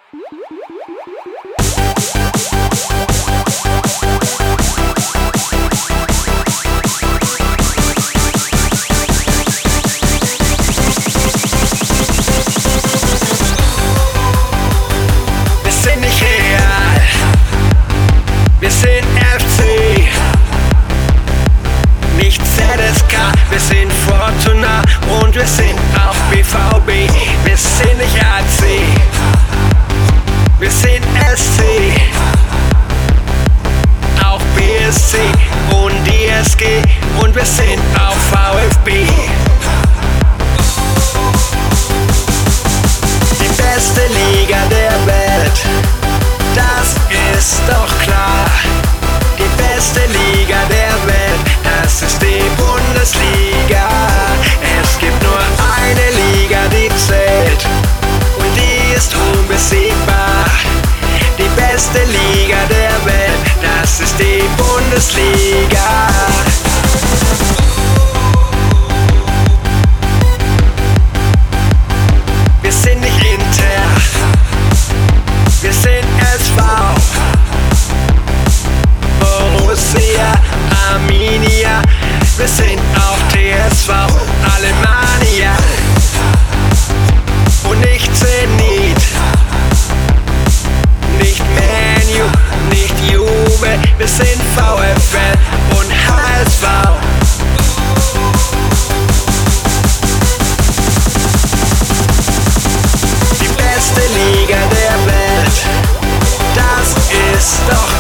Wir sind FC, nicht ZSK, wir sind Fortuna und wir sind auch BVB. Wir sind nicht AC, wir sind SC, auch BSC und ISG und wir sind auch VfB. Die beste Liga der Welt, das ist doch klar. Die beste Liga der Welt, das ist die Bundesliga. Es gibt nur eine Liga, die zählt und die ist unbesiegbar. Die beste Liga der Welt, das ist die Bundesliga. Wir sind nicht Inter, wir sind SV, Borussia Arminia, wir sind auch TSV Alemannia und nicht Zenit, nicht Man U, nicht Juve, wir sind VfL und HSV. Die beste Liga der Welt, das ist doch